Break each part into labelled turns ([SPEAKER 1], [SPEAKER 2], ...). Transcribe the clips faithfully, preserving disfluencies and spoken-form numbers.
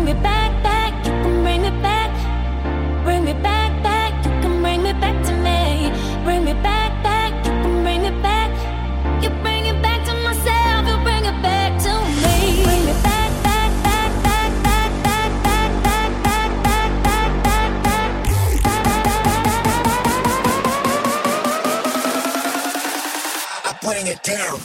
[SPEAKER 1] Bring me back, back, you can bring me back. Bring me back, back, you can bring me back to me. Bring me back, back, you can bring me back. You bring it back to myself, you bring it back to me. Bring me back, back, back, back, back, back, back, back, back, back, back, back, back.
[SPEAKER 2] I'm putting it down.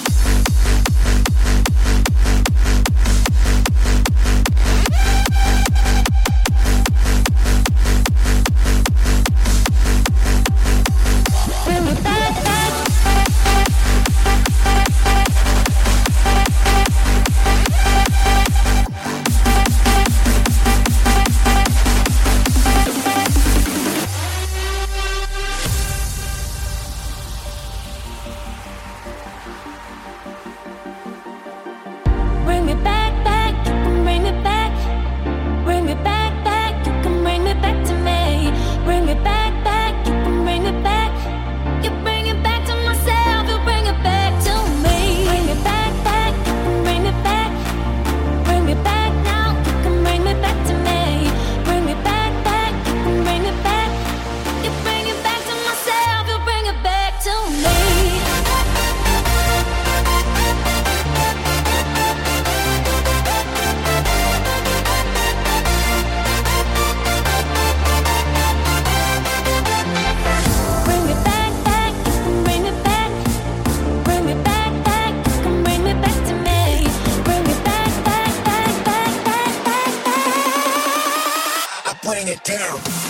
[SPEAKER 1] Bring me back, back, you can bring me back. Bring me back, back, you can bring me back to me. Bring me back, back, you can bring me back. You bring it back to myself, you bring it back to me. Bring me back, back, you can bring me back. Bring me back now, you can bring me back to me. Bring me back, back, you can bring me back. You bring it back to myself, you bring it back to me.
[SPEAKER 2] Putting it down.